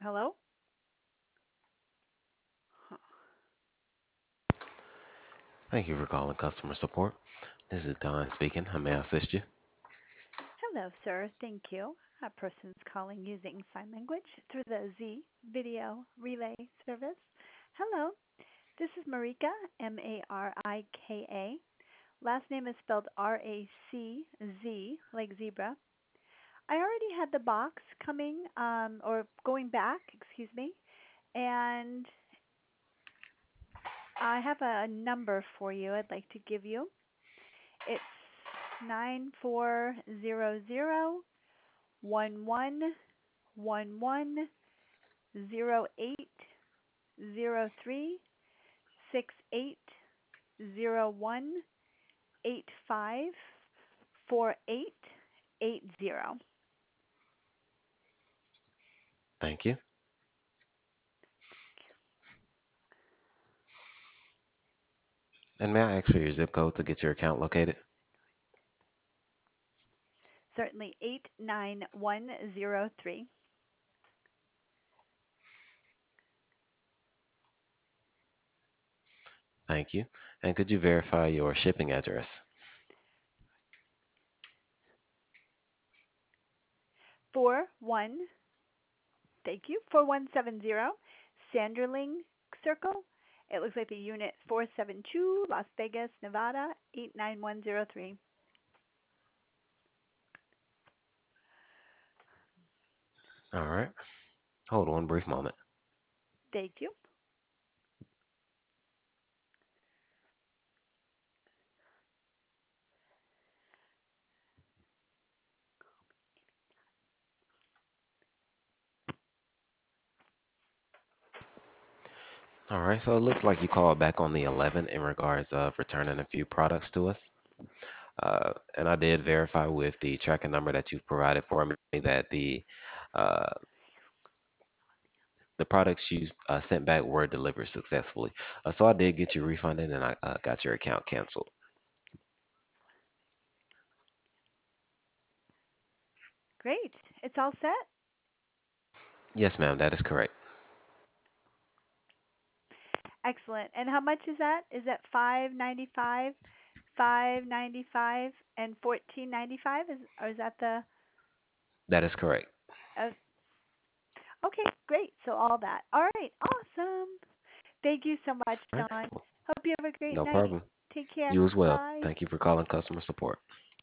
Hello? Huh. Thank you for calling customer support. This is Don speaking. How may I assist you? Hello, sir. Thank you. A person's calling using sign language through the Z video relay service. Hello, this is Marika, Marika. Last name is spelled Racz, like zebra. I already had the box coming, or going back, excuse me, and I have a number for you I'd like to give you. It's 9411110368085480. Thank you. And may I ask for your zip code to get your account located? Certainly 89103. Thank you. And could you verify your shipping address? 41, thank you, 4170 Sanderling Circle. It looks like the unit 472, Las Vegas, Nevada 89103. All right. Hold one brief moment. Thank you. All right. So it looks like you called back on the 11th in regards of returning a few products to us. And I did verify with the tracking number that you've provided for me that uh, the products you sent back were delivered successfully. So I did get you refunded and I got your account canceled. Great. It's all set? Yes, ma'am. That is correct. Excellent. And how much is that? Is that 595, 595, and 1495? Is or is that the? That is correct. Uh, okay, great. So all that. All right, awesome. Thank you so much, All right. Don. Hope you have a great No night. problem. Take care. You as well. Bye. Thank you for calling customer support.